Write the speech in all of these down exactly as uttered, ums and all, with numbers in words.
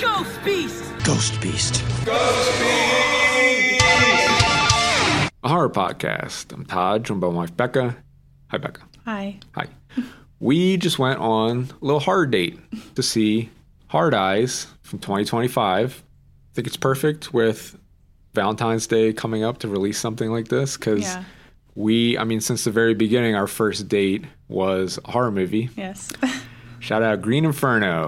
Ghost Beast! Ghost Beast. Ghost Beast! A horror podcast. I'm Todd, joined by my wife Becca. Hi, Becca. Hi. Hi. We just went on a little horror date to see Hard Eyes from twenty twenty-five. I think it's perfect with Valentine's Day coming up to release something like this because Yeah. we, I mean, since the very beginning, our first date was a horror movie. Yes. Shout out Green Inferno.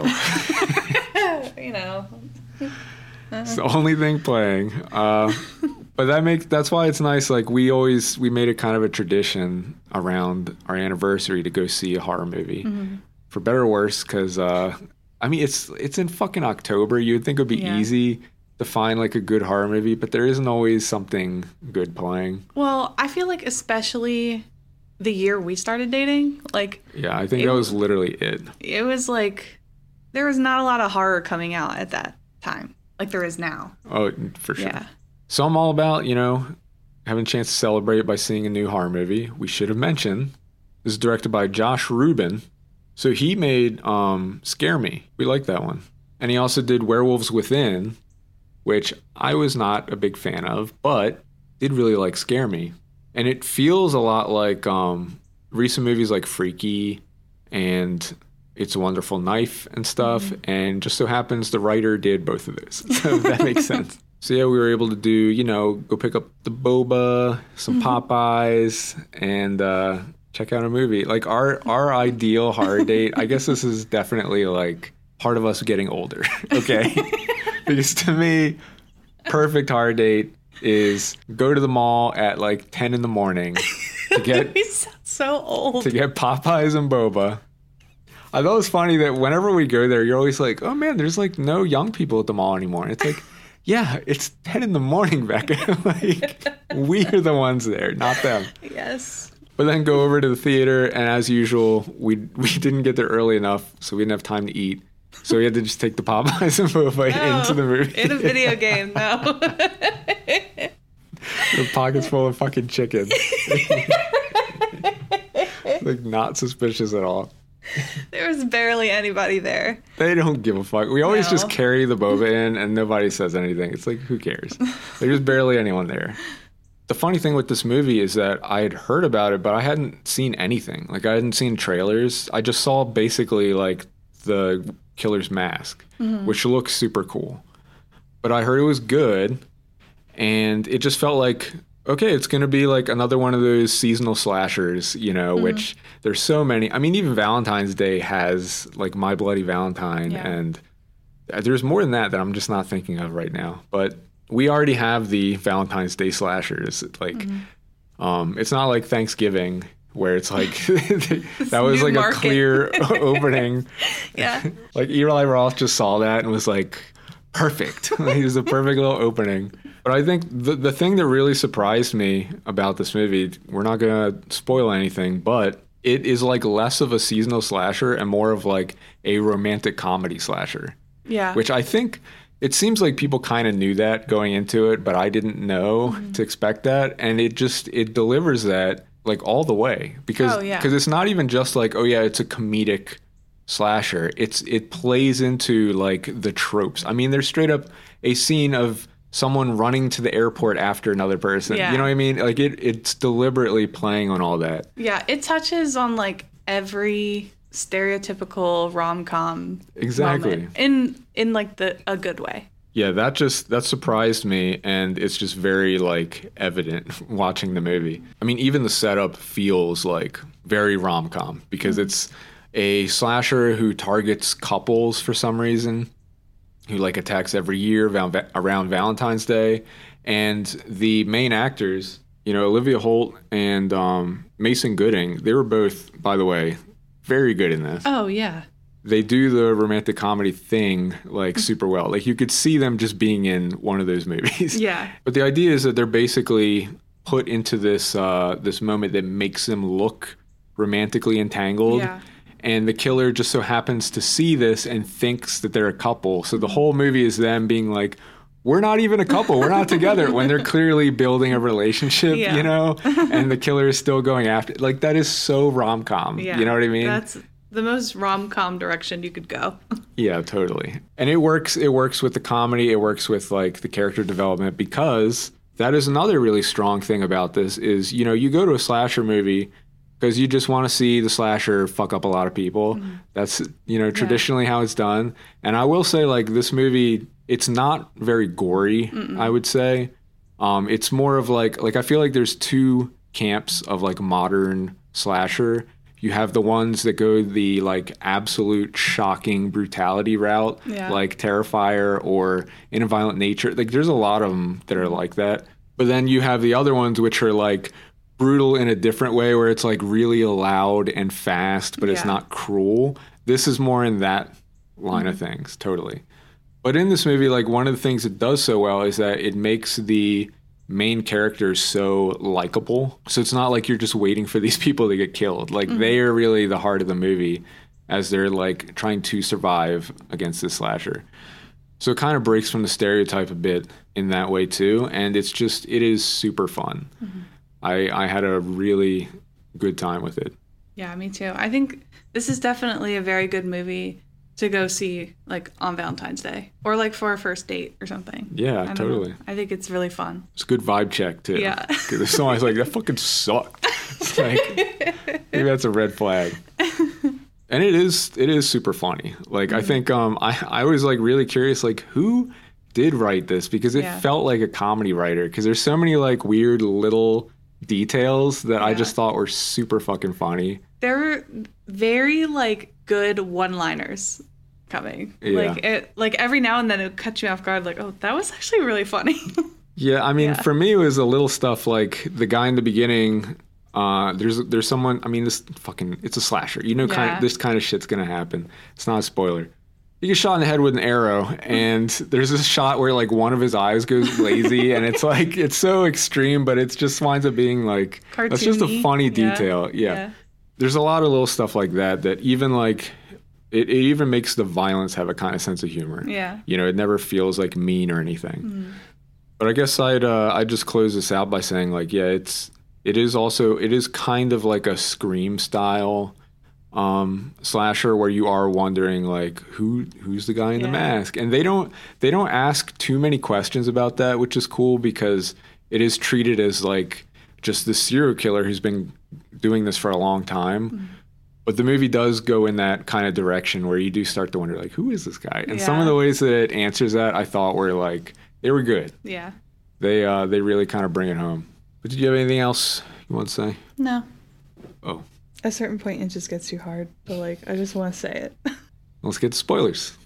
You know. It's the only thing playing. Uh, but that makes that's why it's nice. Like we always we made it kind of a tradition around our anniversary to go see a horror movie, Mm-hmm. for better or worse. Because uh, I mean, it's it's in fucking October. You would think it would be Yeah. easy to find like a good horror movie, but there isn't always something good playing. Well, I feel like especially the year we started dating, like Yeah, I think It- that was literally it. it was like there was not a lot of horror coming out at that time, like there is now. Oh, for sure. Yeah. So I'm all about, you know, having a chance to celebrate by seeing a new horror movie. We should have mentioned this is directed by Josh Rubin. So he made um, Scare Me. We like that one. And he also did Werewolves Within, which I was not a big fan of, but did really like Scare Me. And it feels a lot like um, recent movies like Freaky and It's a Wonderful Knife and stuff. Mm-hmm. And just so happens the writer did both of those. So that makes sense. So yeah, we were able to do, you know, go pick up the boba, some Mm-hmm. Popeyes, and uh, check out a movie. Like our our ideal horror date, I guess this is definitely like part of us getting older, okay? Because to me, perfect horror date is go to the mall at like ten in the morning to get We sound so old. to get Popeyes and boba. I thought it was funny that whenever we go there, you're always like, oh man, there's like no young people at the mall anymore. And it's like, yeah, it's ten in the morning, Becca. Like, we are the ones there, not them. Yes. But then go over to the theater, and as usual, we we didn't get there early enough, so we didn't have time to eat. So we had to just take the Popeyes and boba No, into the movie. In a video game, no. The pockets full of fucking chicken. Like, not suspicious at all. There was barely anybody there. They don't give a fuck. We always No. just carry the boba in and nobody says anything. It's like, who cares? There's barely anyone there. The funny thing with this movie is that I had heard about it, but I hadn't seen anything. Like, I hadn't seen trailers. I just saw basically, like, the killer's mask, Mm-hmm. which looks super cool. But I heard it was good, and it just felt like, okay, it's going to be like another one of those seasonal slashers, you know, Mm-hmm. which there's so many. I mean, even Valentine's Day has like My Bloody Valentine, Yeah. and there's more than that that I'm just not thinking of right now. But we already have the Valentine's Day slashers. Like, Mm-hmm. um, it's not like Thanksgiving where it's like that was new like market. a clear opening. Yeah. Like Eli Roth just saw that and was like, perfect. It was a perfect little opening. But I think the the thing that really surprised me about this movie, we're not going to spoil anything, but it is like less of a seasonal slasher and more of like a romantic comedy slasher, Yeah. which I think it seems like people kind of knew that going into it, but I didn't know Mm-hmm. to expect that. And it just, it delivers that like all the way because Oh, yeah. because it's not even just like, oh yeah, it's a comedic slasher. It's it plays into like the tropes. I mean, there's straight up a scene of someone running to the airport after another person. Yeah. You know what I mean? Like it it's deliberately playing on all that. Yeah, it touches on like every stereotypical rom-com Exactly. moment in in like the a good way. Yeah, that just that surprised me, and it's just very like evident watching the movie. I mean, even the setup feels like very rom-com because Mm-hmm. it's a slasher who targets couples for some reason, who like attacks every year around, around Valentine's Day, and the main actors, you know, Olivia Holt and um, Mason Gooding, they were both, by the way, very good in this. Oh yeah. They do the romantic comedy thing like super well. Like you could see them just being in one of those movies. Yeah. But the idea is that they're basically put into this uh, this moment that makes them look romantically entangled. Yeah. And the killer just so happens to see this and thinks that they're a couple. So the whole movie is them being like, we're not even a couple. We're not together, when they're clearly building a relationship, Yeah. you know? And the killer is still going after. Like, that is so rom-com. Yeah. You know what I mean? That's the most rom-com direction you could go. Yeah, totally. And it works it works with the comedy, it works with like the character development, because that is another really strong thing about this is, you know, you go to a slasher movie because you just want to see the slasher fuck up a lot of people. Mm-hmm. That's, you know, traditionally yeah. how it's done. And I will say, like, this movie, it's not very gory, Mm-mm. I would say. Um, it's more of like, like I feel like there's two camps of like modern slasher. You have the ones that go the like absolute shocking brutality route, yeah. like Terrifier or In a Violent Nature. Like there's a lot of them that are like that. But then you have the other ones which are like brutal in a different way, where it's like really loud and fast, but yeah. it's not cruel. This is more in that line mm-hmm. of things, totally. But in this movie, like one of the things it does so well is that it makes the main characters so likable. So it's not like you're just waiting for these people to get killed. Like mm-hmm. they are really the heart of the movie as they're like trying to survive against this slasher. So it kind of breaks from the stereotype a bit in that way too. And it's just, it is super fun. Mm-hmm. I, I had a really good time with it. Yeah, me too. I think this is definitely a very good movie to go see like on Valentine's Day or like for a first date or something. Yeah, I totally. Know. I think it's really fun. It's a good vibe check too. Yeah. Because if someone's like, that fucking sucked. It's like, maybe that's a red flag. And it is, it is super funny. Like, mm-hmm. I think um, I, I was like really curious, like who did write this? Because it yeah. felt like a comedy writer. Because there's so many like weird little details that yeah. I just thought were super fucking funny. There were very like good one-liners coming. Yeah. Like it like every now and then it would catch you off guard, like, oh, that was actually really funny. Yeah, I mean yeah. for me it was a little stuff like the guy in the beginning, uh there's there's someone, I mean this fucking it's a slasher. You know yeah. kind of, this kind of shit's gonna happen. It's not a spoiler. He gets shot in the head with an arrow, and there's this shot where like one of his eyes goes lazy, and it's like it's so extreme, but it just winds up being like cartoony. That's just a funny detail. Yeah. yeah. yeah. There's a lot of little stuff like that that even like it, it even makes the violence have a kind of sense of humor. Yeah. You know, it never feels like mean or anything. Mm. But I guess I'd uh, I'd just close this out by saying like, yeah, it's it is also it is kind of like a Scream style um, slasher where you are wondering like who who's the guy in yeah. the mask, and they don't they don't ask too many questions about that, which is cool because it is treated as like just the serial killer who's been doing this for a long time. Mm-hmm. But the movie does go in that kind of direction where you do start to wonder, like, who is this guy? And yeah. some of the ways that it answers that, I thought were like, they were good. Yeah. They uh, they really kind of bring it home. But did you have anything else you want to say? No. Oh. At a certain point, it just gets too hard. But, like, I just want to say it. Let's get to spoilers.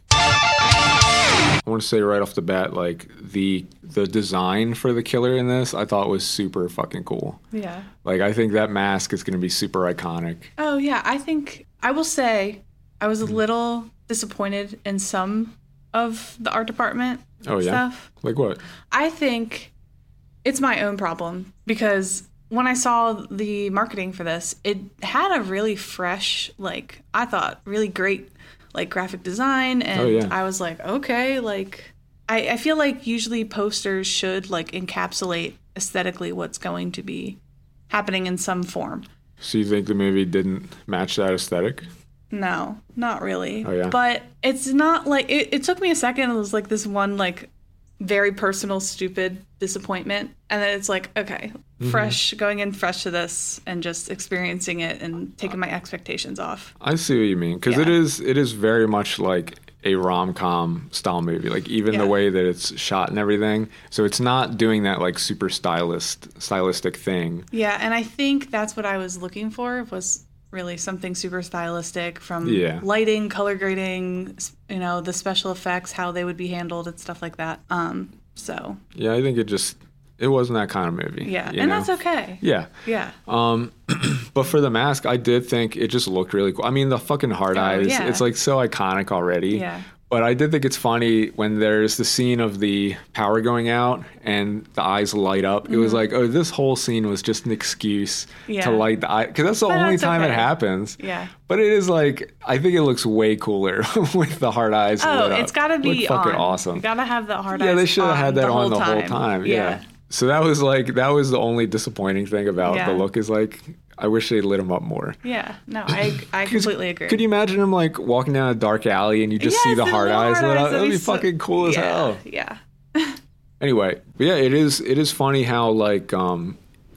I want to say right off the bat, like the the design for the killer in this, I thought was super fucking cool. Yeah. Like I think that mask is going to be super iconic. Oh yeah, I think I will say I was a little disappointed in some of the art department oh, yeah? stuff. Like what? I think it's my own problem because when I saw the marketing for this, it had a really fresh, like I thought, really great like graphic design, and oh, yeah. I was like, okay, like I, I feel like usually posters should like encapsulate aesthetically what's going to be happening in some form. So you think the movie didn't match that aesthetic? No, not really. Oh yeah. But it's not like it, it took me a second. It was like this one like very personal, stupid disappointment, and then it's like, okay, mm-hmm. fresh, going in fresh to this and just experiencing it and taking my expectations off. I see what you mean, because yeah. it is it is very much like a rom-com style movie, like even yeah. the way that it's shot and everything. So it's not doing that like super stylist stylistic thing. Yeah, and I think that's what I was looking for, was really something super stylistic, from yeah. lighting, color grading, you know, the special effects, how they would be handled and stuff like that. Um, so yeah, I think it just it wasn't that kind of movie. Yeah, you and know? that's okay. Yeah, yeah. Um, but for the mask, I did think it just looked really cool. I mean, the fucking hard oh, eyes, yeah. it's like so iconic already. Yeah. But I did think it's funny when there's the scene of the power going out and the eyes light up. Mm-hmm. It was like, oh, this whole scene was just an excuse yeah. to light the eye. Because that's the but only that's time okay. it happens. Yeah. But it is like, I think it looks way cooler with the hard eyes oh, lit up. it's got to be Look fucking on. awesome. You got to have the hard eyes Yeah, they should have had that the on the time. whole time. Yeah. yeah. So that was like, that was the only disappointing thing about yeah. the look, is like, I wish they lit him up more. Yeah, no, I I completely agree. Could you imagine him like walking down a dark alley and you just Yes, see the the hard little eyes hard lit eyes, up? That'd that'd be be so- fucking cool as yeah, hell. Yeah. Anyway, but yeah, it is it is funny how like um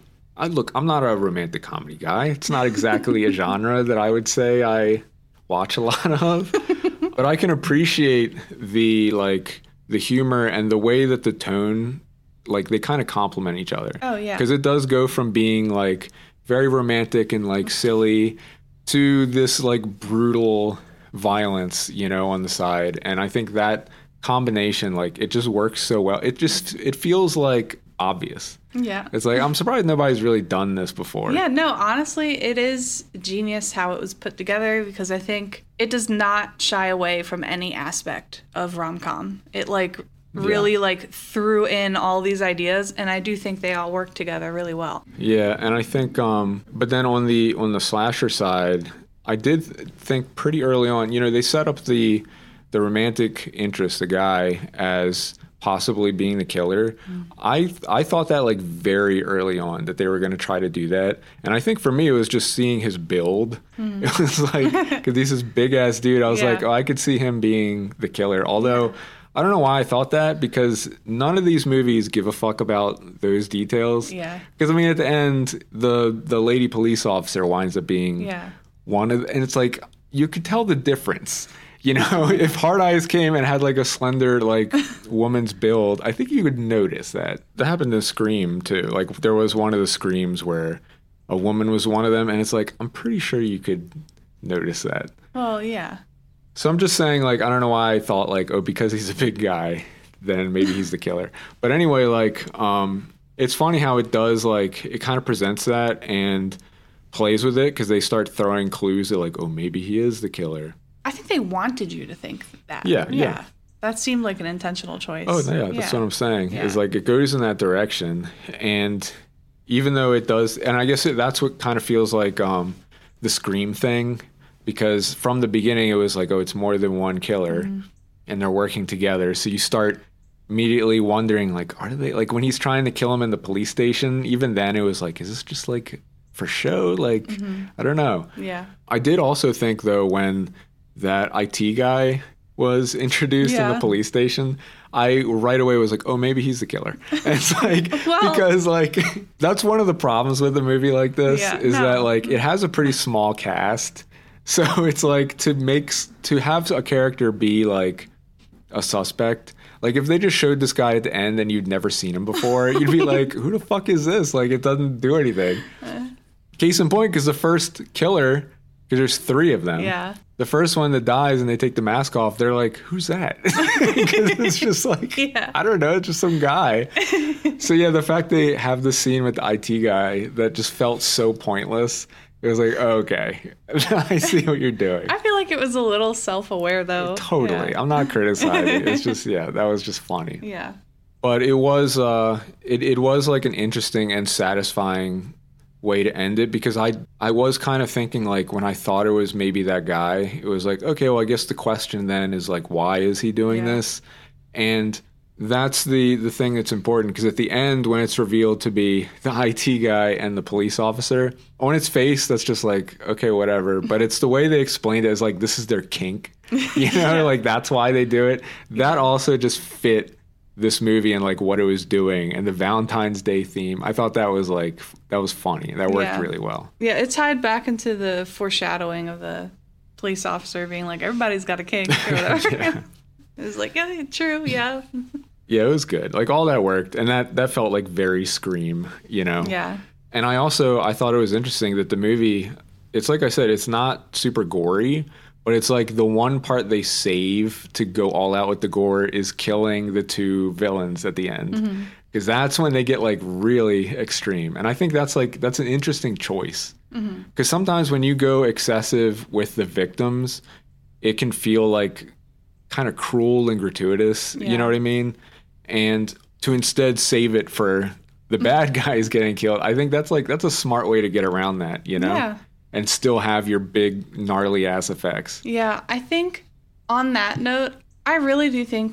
I look, I'm not a romantic comedy guy. It's not exactly a genre that I would say I watch a lot of. But I can appreciate the like the humor and the way that the tone, like they kind of complement each other. Oh, yeah. Because it does go from being like very romantic and like silly to this like brutal violence, you know, on the side. And I think that combination, like it just works so well. It just it feels like obvious. Yeah. It's like I'm surprised nobody's really done this before. Yeah, no, honestly, it is genius how it was put together because I think it does not shy away from any aspect of rom-com. It like really Yeah. like threw in all these ideas and I do think they all work together really well. Yeah, and I think um but then on the on the slasher side, I did think pretty early on, you know, they set up the the romantic interest, the guy, as possibly being the killer. Mm. I I thought that like very early on that they were going to try to do that. And I think for me it was just seeing his build. Mm. It was like cuz he's this big ass dude. I was yeah. like, "Oh, I could see him being the killer." Although yeah. I don't know why I thought that because none of these movies give a fuck about those details. Yeah. Cuz I mean at the end the the lady police officer winds up being yeah. one of and it's like you could tell the difference. You know, if Hard Eyes came and had like a slender like woman's build, I think you would notice that. That happened to Scream too. Like there was one of the Screams where a woman was one of them, and it's like I'm pretty sure you could notice that. Well, yeah. So I'm just saying, like I don't know why I thought like oh because he's a big guy, then maybe he's the killer. But anyway, like um, it's funny how it does like it kind of presents that and plays with it because they start throwing clues that like oh maybe he is the killer. I think they wanted you to think that. Yeah, yeah. yeah. That seemed like an intentional choice. Oh, yeah, that's yeah. what I'm saying. Yeah. Is like it goes in that direction. And even though it does, and I guess it, that's what kind of feels like um, the Scream thing, because from the beginning it was like, oh, it's more than one killer mm-hmm. and they're working together. So you start immediately wondering, like, are they, like when he's trying to kill him in the police station, even then it was like, is this just like for show? Like, mm-hmm. I don't know. Yeah. I did also think, though, when that I T guy was introduced yeah. in the police station, I right away was like, oh, maybe he's the killer. And it's like, well, because like, that's one of the problems with a movie like this yeah, is no. that like, it has a pretty small cast. So it's like to make, to have a character be like a suspect. Like if they just showed this guy at the end and you'd never seen him before, you'd be like, who the fuck is this? Like it doesn't do anything. Uh, Case in point, because the first killer, because there's three of them. Yeah. The first one that dies and they take the mask off, they're like, who's that? Because it's just like, yeah. I don't know, it's just some guy. So yeah, the fact they have the scene with the I T guy that just felt so pointless, it was like, oh, okay, I see what you're doing. I feel like it was a little self-aware though. Totally. Yeah. I'm not criticizing. It's just, yeah, that was just funny. Yeah. But it was, uh, it, it was like an interesting and satisfying way to end it, because I I was kind of thinking like when I thought it was maybe that guy, it was like, okay, well I guess the question then is like, why is he doing yeah. this? And that's the the thing that's important, because at the end when it's revealed to be the I T guy and the police officer, on its face that's just like, okay, whatever, but it's the way they explained it as like this is their kink, you know, yeah. like that's why they do it. That also just fit this movie and like what it was doing, and the Valentine's Day theme. I thought that was like, that was funny. That worked yeah. really well. Yeah, it tied back into the foreshadowing of the police officer being like, everybody's got a kink or whatever. yeah. It was like, yeah, true, yeah. Yeah, it was good. Like all that worked, and that that felt like very Scream, you know. Yeah. And I also I thought it was interesting that the movie, it's like I said, it's not super gory, but it's like the one part they save to go all out with the gore is killing the two villains at the end. Mm-hmm. Because that's when they get like really extreme. And I think that's like, that's an interesting choice. Because mm-hmm. sometimes when you go excessive with the victims, it can feel like kind of cruel and gratuitous. Yeah. You know what I mean? And to instead save it for the bad guys getting killed, I think that's like, that's a smart way to get around that, you know? Yeah. And still have your big gnarly ass effects. Yeah, I think on that note, I really do think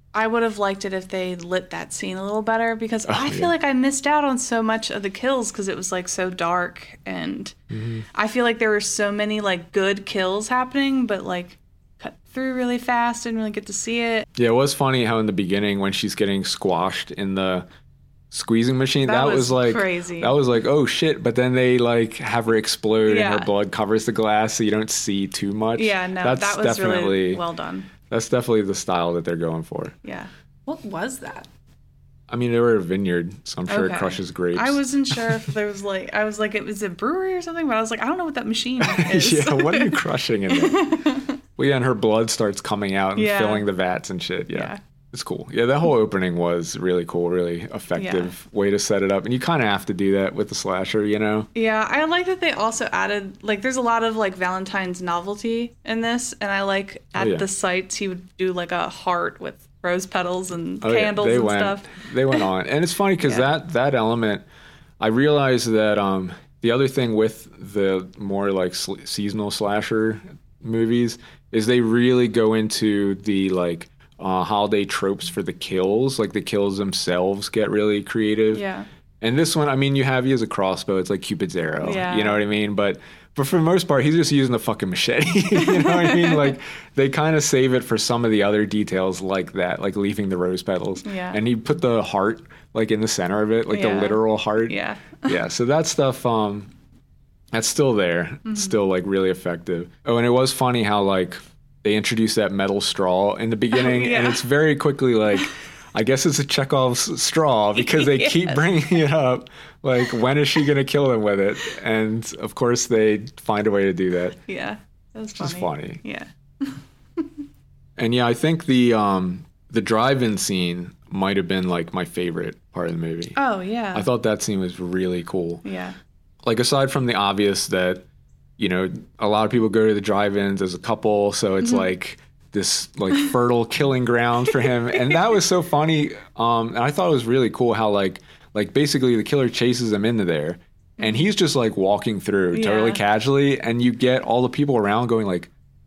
I would have liked it if they lit that scene a little better because Oh, I feel yeah. like I missed out on so much of the kills because it was like so dark, and Mm-hmm. I feel like there were so many like good kills happening, but like cut through really fast. Didn't really get to see it. Yeah, it was funny how in the beginning when she's getting squashed in the squeezing machine, That that, was, was like crazy. That was like, oh shit! But then they like have her explode Yeah. and her blood covers the glass, so you don't see too much. Yeah, no, that's that was definitely really well done. that's definitely the style that they're going for. Yeah. What was that? I mean, they were a vineyard, so I'm sure Okay. it crushes grapes. I wasn't sure if there was like I was like it was a brewery or something, but I was like I don't know what that machine is. yeah, what are you crushing in there? Well, yeah, and her blood starts coming out and Yeah. filling the vats and shit. Yeah. Yeah. It's cool. Yeah, that whole opening was really cool, really effective way to set it up. And you kind of have to do that with the slasher, you know? Yeah, I like that they also added like there's a lot of like Valentine's novelty in this, and I like at yeah. the sites he would do like a heart with rose petals and Oh, yeah, candles they and went, stuff. They went on. And it's funny because Yeah. that, that element, I realized that um, the other thing with the more like sl- seasonal slasher movies is they really go into the like uh, holiday tropes for the kills. Like the kills themselves get really creative. Yeah. And this one, I mean, you have you as a crossbow. It's like Cupid's arrow. Yeah. You know what I mean? But but for the most part, he's just using the fucking machete. You know what I mean? Like they kind of save it for some of the other details like that, like leaving the rose petals. Yeah. And he put the heart like in the center of it, like Yeah. the literal heart. Yeah. Yeah. So that stuff, um, that's still there. Mm-hmm. It's still like really effective. Oh, and it was funny how like they introduced that metal straw in the beginning, and yeah. it's very quickly like. I guess it's a Chekhov's straw because they keep Yes. bringing it up. Like, when is she going to kill him with it? And of course, they find a way to do that. Yeah. That was Which funny. is funny. Yeah. And yeah, I think the um, the drive-in scene might have been like my favorite part of the movie. Oh yeah. I thought that scene was really cool. Yeah. Like, aside from the obvious that, you know, a lot of people go to the drive-ins as a couple, so it's like this like fertile killing ground for him, and that was so funny. Um, and I thought it was really cool how like like basically the killer chases him into there, and he's just like walking through totally Yeah. casually, and you get all the people around going like,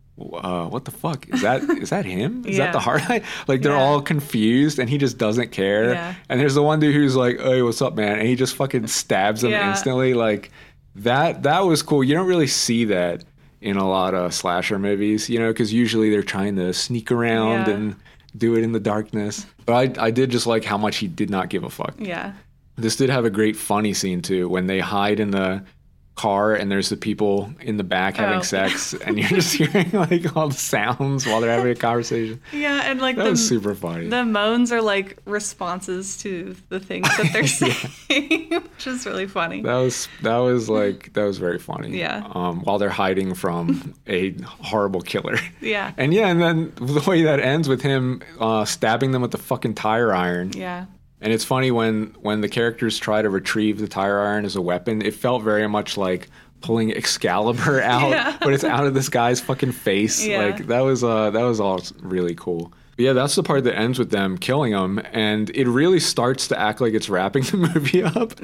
uh, "What the fuck is that? Is that him? Is that the Yeah. hard guy?" Like they're Yeah. all confused, and he just doesn't care. Yeah. And there's the one dude who's like, "Hey, what's up, man?" And he just fucking stabs him Yeah. instantly. Like that that was cool. You don't really see that in a lot of slasher movies, you know, because usually they're trying to sneak around Yeah. and do it in the darkness. But I, I did just like how much he did not give a fuck. Yeah. This did have a great funny scene too when they hide in the car and there's the people in the back having Oh. sex and you're just hearing like all the sounds while they're having a conversation. Yeah, and like That the was super funny. the moans are like responses to the things that they're saying, which is really funny. That was that was like that was very funny. Yeah. Um, while they're hiding from a horrible killer. Yeah. And yeah, and then the way that ends with him uh, stabbing them with the fucking tire iron. Yeah. And it's funny when when the characters try to retrieve the tire iron as a weapon, it felt very much like pulling Excalibur out, Yeah. but it's out of this guy's fucking face. Yeah. Like that was uh that was all really cool. But yeah, that's the part that ends with them killing him, and it really starts to act like it's wrapping the movie up.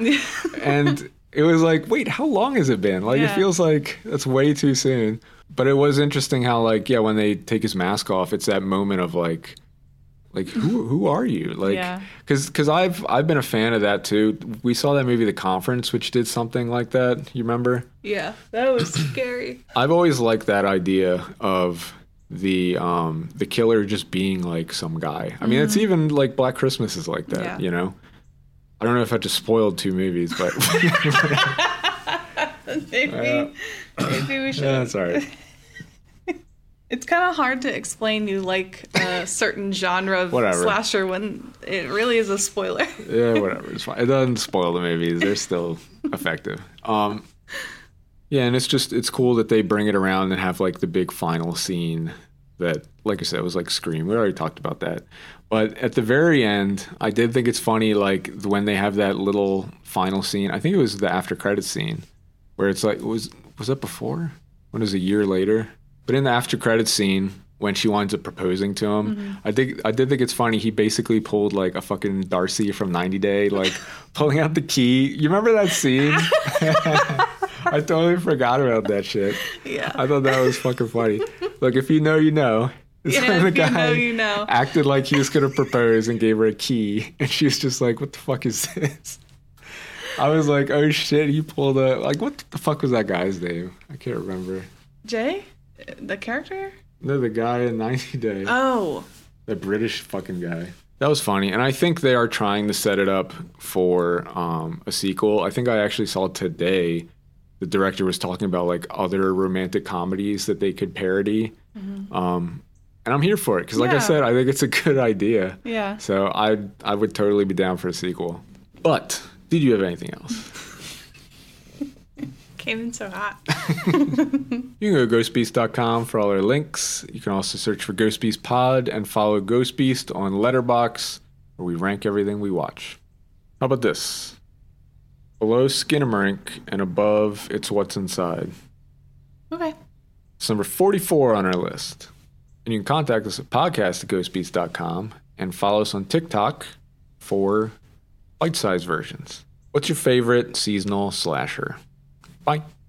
And it was like, wait, how long has it been? Like it Yeah. feels like that's way too soon. But it was interesting how like yeah, when they take his mask off, it's that moment of like like who who are you? Like Yeah. cuz cuz I've I've been a fan of that too. We saw that movie The Conference, which did something like that. You remember? Yeah. That was scary. I've always liked that idea of the um the killer just being like some guy. I mean, it's even like Black Christmas is like that, Yeah. you know. I don't know if I just spoiled two movies, but maybe, maybe we should. that's all right. It's kind of hard to explain you like a certain genre of Whatever. slasher when it really is a spoiler. Yeah, whatever. It's fine. It doesn't spoil the movies. They're still effective. Um, yeah, and it's just it's cool that they bring it around and have like the big final scene that, like I said, was like Scream. We already talked about that. But at the very end, I did think it's funny, like when they have that little final scene. I think it was the after credits scene where it's like was was that before? When it was a year later? But in the after credits scene, when she winds up proposing to him, Mm-hmm. I think I did think it's funny. He basically pulled like a fucking Darcy from ninety Day, like pulling out the key. You remember that scene? I totally forgot about that shit. Yeah. I thought that was fucking funny. Look, if you know, you know. So Yeah, the if you guy know, you know. acted like he was going to propose and gave her a key. And she was just like, what the fuck is this? I was like, oh shit, he pulled a, like, what the fuck was that guy's name? I can't remember. Jay? The character? No, the guy in ninety Day. Oh. The British fucking guy. That was funny. And I think they are trying to set it up for um, a sequel. I think I actually saw today the director was talking about like other romantic comedies that they could parody. Mm-hmm. Um, and I'm here for it because, like yeah. I said, I think it's a good idea. Yeah. So I I would totally be down for a sequel. But did you have anything else? Came in so hot. You can go to ghost beast dot com for all our links. You can also search for Ghost Beast Pod and follow Ghost Beast on Letterboxd, where we rank everything we watch. How about this? Below Skinamarink and above It's What's Inside. Okay. It's number forty-four on our list. And you can contact us at podcast at ghost beast dot com and follow us on TikTok for bite-sized versions. What's your favorite seasonal slasher? Bye.